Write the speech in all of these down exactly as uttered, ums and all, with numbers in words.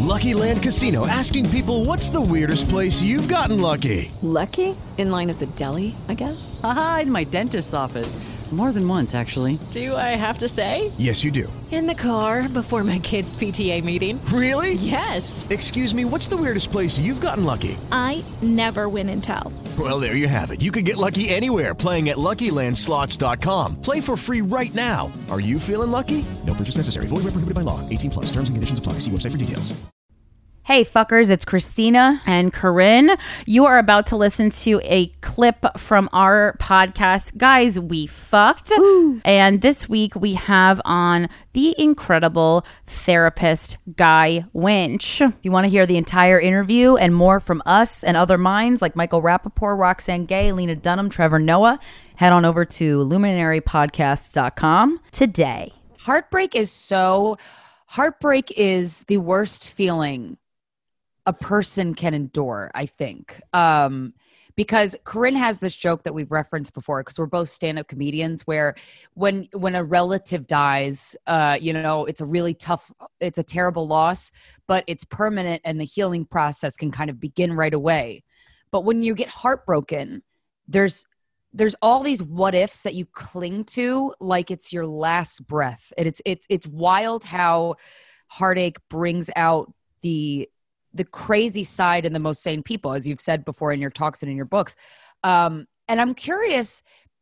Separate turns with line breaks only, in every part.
Lucky Land Casino, asking people, what's the weirdest place you've gotten lucky?
Lucky? In line at the deli, I guess?
Aha, in my dentist's office. More than once, actually.
Do I have to say?
Yes, you do.
In the car before my kids' P T A meeting.
Really?
Yes.
Excuse me, what's the weirdest place you've gotten lucky?
I never win and tell.
Well, there you have it. You can get lucky anywhere, playing at Lucky Land Slots dot com. Play for free right now. Are you feeling lucky? No purchase necessary. Void where prohibited by law. eighteen plus. Terms and conditions apply. See website for details.
Hey fuckers, it's Christina and Corinne. You are about to listen to a clip from our podcast, Guys, We Fucked. Ooh. And this week we have on the incredible therapist, Guy Winch. If you want to hear the entire interview and more from us and other minds like Michael Rappaport, Roxanne Gay, Lena Dunham, Trevor Noah, head on over to luminary podcasts dot com today.
Heartbreak is so... Heartbreak is the worst feeling a person can endure, I think. Um, because Corinne has this joke that we've referenced before, because we're both stand-up comedians, where when when a relative dies, uh, you know, it's a really tough, it's a terrible loss, but it's permanent and the healing process can kind of begin right away. But when you get heartbroken, there's there's all these what ifs that you cling to like it's your last breath. And it's it's it's wild how heartache brings out the the crazy side in the most sane people, as you've said before in your talks and in your books. Um, and I'm curious,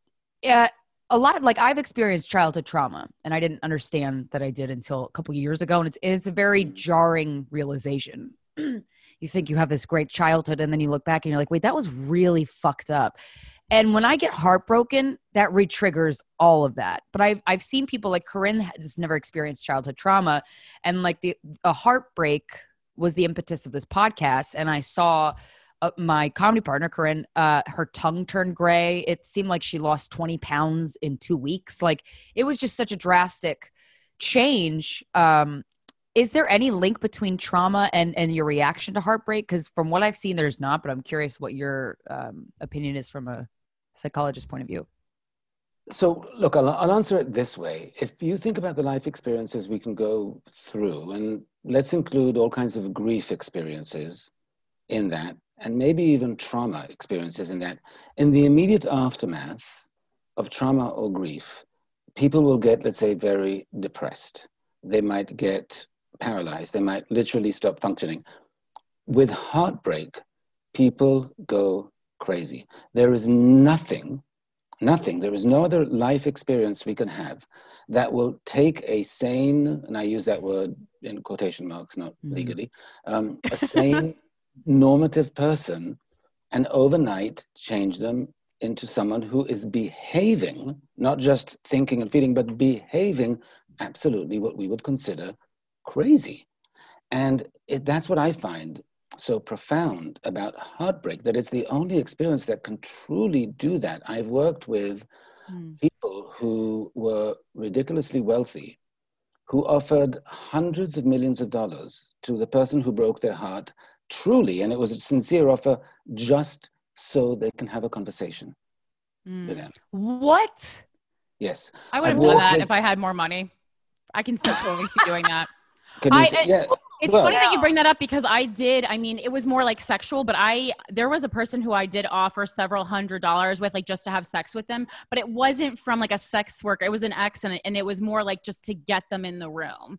uh, a lot of, like, I've experienced childhood trauma, and I didn't understand that I did until a couple of years ago. And it's, it's a very jarring realization. You think you have this great childhood, and then you look back and you're like, wait, that was really fucked up. And when I get heartbroken, that re-triggers all of that. But I've I've seen people like Corinne has never experienced childhood trauma, and like the a heartbreak was the impetus of this podcast. And I saw uh, my comedy partner, Corinne, uh, her tongue turned gray. It seemed like she lost twenty pounds in two weeks. Like, it was just such a drastic change. Um, is there any link between trauma and, and your reaction to heartbreak? Because from what I've seen, there's not, but I'm curious what your um, opinion is from a psychologist's point of view.
So, look, I'll, I'll answer it this way. If you think about the life experiences we can go through, and let's include all kinds of grief experiences in that, and maybe even trauma experiences in that, in the immediate aftermath of trauma or grief, people will get, let's say, very depressed. They might get paralyzed. They might literally stop functioning. With heartbreak, people go crazy. There is nothing Nothing, there is no other life experience we can have that will take a sane, and I use that word in quotation marks, not mm-hmm. legally, um, a sane, normative person, and overnight change them into someone who is behaving, not just thinking and feeling, but behaving absolutely what we would consider crazy. And it, that's what I find so profound about heartbreak, that it's the only experience that can truly do that. I've worked with mm. people who were ridiculously wealthy, who offered hundreds of millions of dollars to the person who broke their heart, truly, and it was a sincere offer, just so they can have a conversation mm. with them.
What?
Yes.
I would have done that with, if I had more money. I can still totally see doing that.
Can you
I,
see, yeah.
It's
well,
funny that you bring that up, because I did, I mean, it was more like sexual, but I, there was a person who I did offer several hundred dollars with, like, just to have sex with them, but it wasn't from like a sex worker. It was an ex, and it, and it was more like just to get them in the room.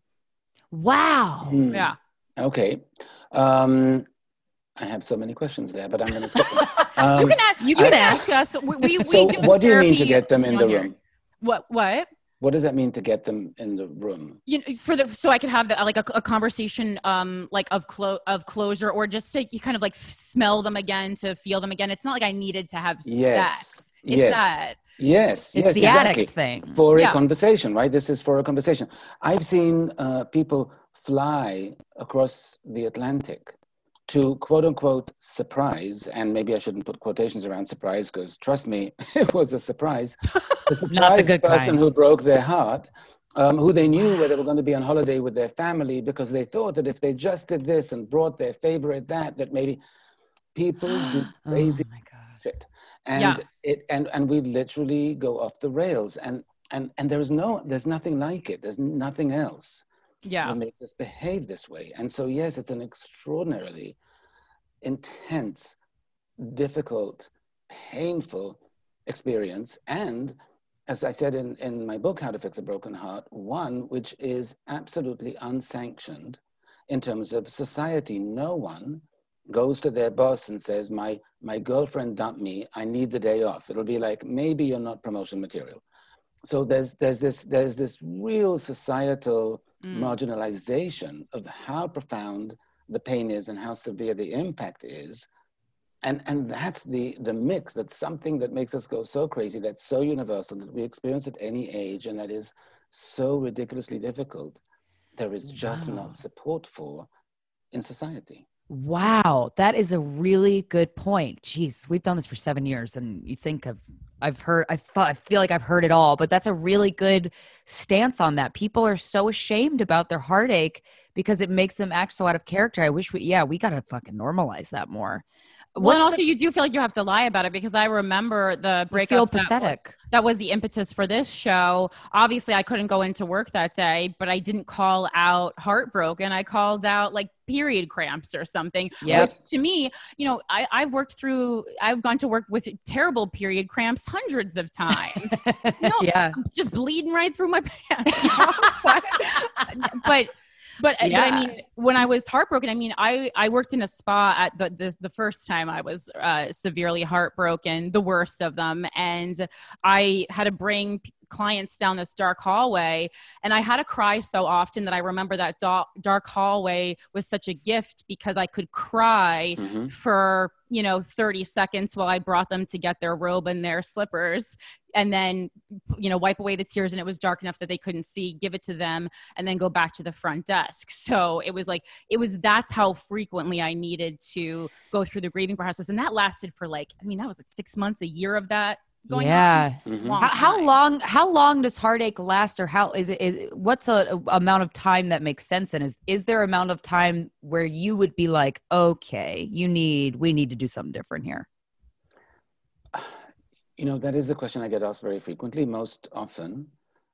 Wow.
Hmm.
Yeah.
Okay. Um, I have so many questions there, but I'm going to stop. Um,
you can ask, you can I, ask us. We, we,
so
we do
what do you mean to get them in the
here.
room?
What, what?
What does that mean to get them in the room?
You know, for the so I could have the, like a, a conversation, um, like of clo- of closure, or just to you kind of like f- smell them again, to feel them again. It's not like I needed to have
yes.
sex. It's
yes.
that.
Yes,
it's
yes,
the
exactly.
addict thing.
For
yeah.
a conversation, right? This is for a conversation. I've seen uh, people fly across the Atlantic to quote unquote surprise, and maybe I shouldn't put quotations around surprise, because trust me, it was a surprise. The surprise the person kind. who broke their heart, um, who they knew where they were going to be on holiday with their family, because they thought that if they just did this and brought their favorite that, that maybe people do crazy
oh my God.
shit. And
yeah.
it and, and we literally go off the rails, and, and, and there's no there's nothing like it. There's nothing else.
Yeah.
that makes us behave this way. And so, yes, it's an extraordinarily intense, difficult, painful experience. And as I said in, in my book, How to Fix a Broken Heart, one which is absolutely unsanctioned in terms of society. No one goes to their boss and says, my, my girlfriend dumped me, I need the day off. It'll be like, maybe you're not promotion material. So there's, there's, this, there's this real societal mm. marginalization of how profound the pain is and how severe the impact is. And, and that's the, the mix. That's something that makes us go so crazy, that's so universal, that we experience at any age, and that is so ridiculously difficult. There is just wow. not support for in society.
Wow, that is a really good point. Jeez, we've done this for seven years, and you think I've, I've heard, I thought, I feel like I've heard it all, but that's a really good stance on that. People are so ashamed about their heartache because it makes them act so out of character. I wish we, yeah, we got to fucking normalize that more.
Well, and also the, you do feel like you have to lie about it, because I remember the breakup.
You feel pathetic.
That was, that was the impetus for this show. Obviously, I couldn't go into work that day, but I didn't call out heartbroken. I called out like period cramps or something.
Yep.
Which to me, you know, I, I've worked through, I've gone to work with terrible period cramps hundreds of times. You know,
yeah.
I'm just bleeding right through my pants. You know? but, but But,
yeah.
but I mean, when I was heartbroken, I mean, I, I worked in a spa at the, the, the first time I was uh, severely heartbroken, the worst of them. And I had to bring clients down this dark hallway, and I had to cry so often that I remember that do- dark hallway was such a gift, because I could cry mm-hmm. for, you know, thirty seconds while I brought them to get their robe and their slippers, and then, you know, wipe away the tears, and it was dark enough that they couldn't see, give it to them, and then go back to the front desk. So it was like, it was, that's how frequently I needed to go through the grieving process. And that lasted for like, I mean, that was like six months, a year of that. Going
yeah.
on.
Mm-hmm. How, how long, how long does heartache last, or how is it, is what's a, a amount of time that makes sense? And is, is there amount of time where you would be like, okay, you need, we need to do something different here?
You know, that is a question I get asked very frequently, most often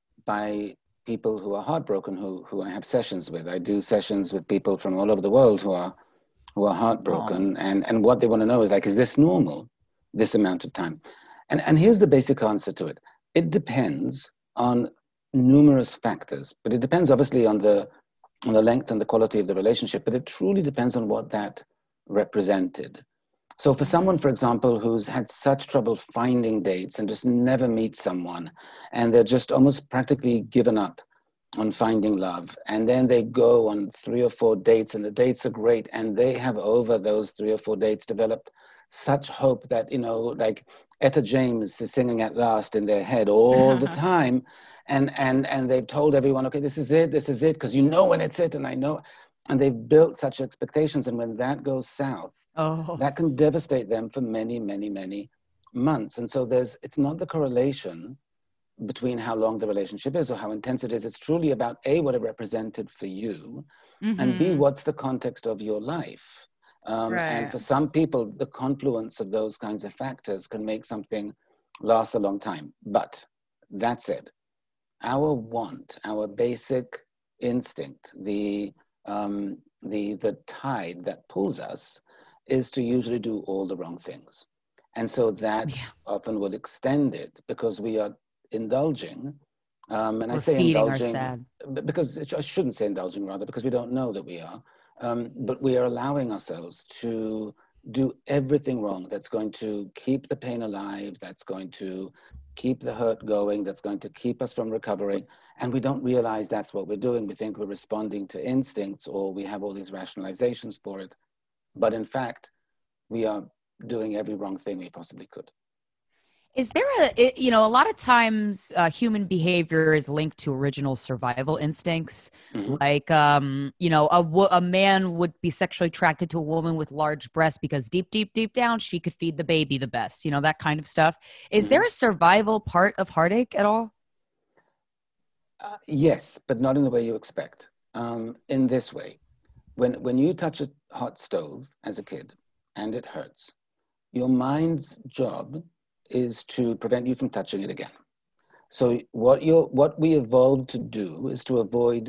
by people who are heartbroken, who, who I have sessions with. I do sessions with people from all over the world who are, who are heartbroken. Oh. And, and what they want to know is like, is this normal, this amount of time? And, and here's the basic answer to it. It depends on numerous factors, but it depends obviously on the, on the length and the quality of the relationship, but it truly depends on what that represented. So for someone, for example, who's had such trouble finding dates and just never meets someone, and they're just almost practically given up on finding love, and then they go on three or four dates, and the dates are great, and they have over those three or four dates developed such hope that, you know, like Etta James is singing At Last in their head all the time. And, and, and they've told everyone, okay, this is it, this is it, because you know when it's it, and I know. And they've built such expectations. And when that goes south,
oh.
that can devastate them for many, many, many months. And so there's, it's not the correlation between how long the relationship is or how intense it is. It's truly about A, what it represented for you, mm-hmm. and B, what's the context of your life. Um, right. And for some people, the confluence of those kinds of factors can make something last a long time. But that said, our want, our basic instinct, the, um, the, the tide that pulls us is to usually do all the wrong things. And so that yeah. often will extend it because we are indulging. Um, and
We're
I say
feeding
indulging
our sad.
because I shouldn't say indulging rather, because we don't know that we are. Um, but we are allowing ourselves to do everything wrong that's going to keep the pain alive, that's going to keep the hurt going, that's going to keep us from recovering. And we don't realize that's what we're doing. We think we're responding to instincts, or we have all these rationalizations for it. But in fact, we are doing every wrong thing we possibly could.
Is there a, you know, a lot of times uh, human behavior is linked to original survival instincts. Mm-hmm. Like, um, you know, a, a man would be sexually attracted to a woman with large breasts because deep, deep, deep down, she could feed the baby the best, you know, that kind of stuff. Is mm-hmm. there a survival part of heartache at all?
Uh, yes, but not in the way you expect. Um, in this way, when, when you touch a hot stove as a kid and it hurts, your mind's job is to prevent you from touching it again. So what you're, what we evolved to do is to avoid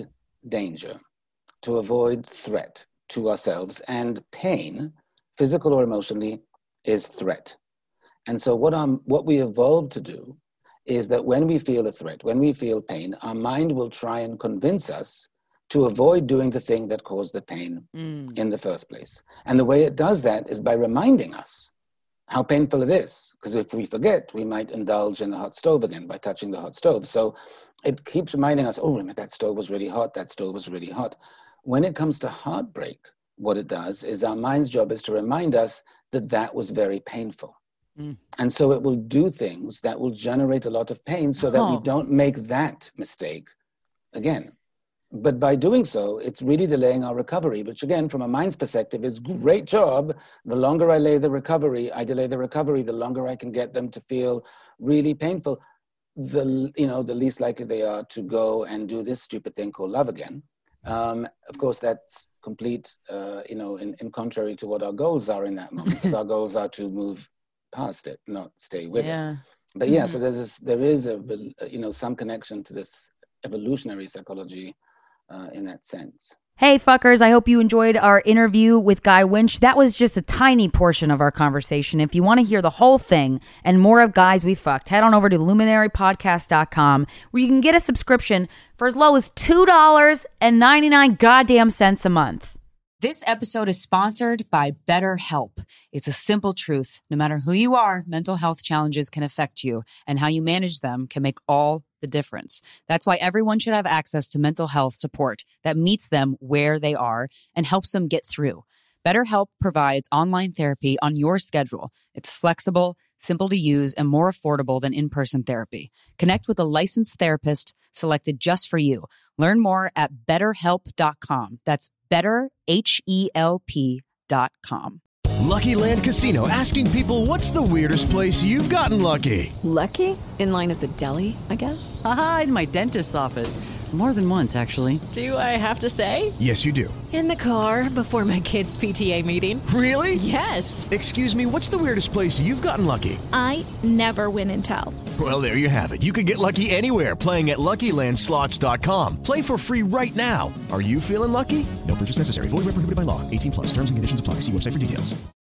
danger, to avoid threat to ourselves, and pain, physical or emotionally, is threat. And so what, um, what we evolved to do is that when we feel a threat, when we feel pain, our mind will try and convince us to avoid doing the thing that caused the pain mm. in the first place. And the way it does that is by reminding us how painful it is. Because if we forget, we might indulge in the hot stove again by touching the hot stove. So it keeps reminding us, oh, that stove was really hot, that stove was really hot. When it comes to heartbreak, what it does is our mind's job is to remind us that that was very painful. Mm. And so it will do things that will generate a lot of pain so that oh. we don't make that mistake again. But by doing so, it's really delaying our recovery, which again, from a mind's perspective, is great job. The longer I delay the recovery, I delay the recovery, the longer I can get them to feel really painful, the, you know, the least likely they are to go and do this stupid thing called love again. Um, of course, that's complete, uh, you know, in, in contrary to what our goals are in that moment, because our goals are to move past it, not stay with yeah. it. But yeah, mm-hmm. so there's this, there is a, you know, some connection to this evolutionary psychology uh, in that sense.
Hey, fuckers, I hope you enjoyed our interview with Guy Winch. That was just a tiny portion of our conversation. If you want to hear the whole thing and more of Guys We Fucked, head on over to luminary podcast dot com, where you can get a subscription for as low as two dollars and ninety-nine goddamn cents a month.
This episode is sponsored by BetterHelp. It's a simple truth. No matter who you are, mental health challenges can affect you, and how you manage them can make all the difference. That's why everyone should have access to mental health support that meets them where they are and helps them get through. BetterHelp provides online therapy on your schedule. It's flexible, simple to use, and more affordable than in-person therapy. Connect with a licensed therapist selected just for you. Learn more at better help dot com. That's better, H E L P dot com.
Lucky Land Casino, asking people, what's the weirdest place you've gotten lucky?
Lucky? In line at the deli, I guess?
Aha, in my dentist's office. More than once, actually.
Do I have to say?
Yes, you do.
In the car before my kids' P T A meeting.
Really?
Yes.
Excuse me, what's the weirdest place you've gotten lucky?
I never win and tell.
Well, there you have it. You can get lucky anywhere, playing at Lucky Land Slots dot com. Play for free right now. Are you feeling lucky? No purchase necessary. Void where prohibited by law. eighteen plus. Terms and conditions apply. See website for details.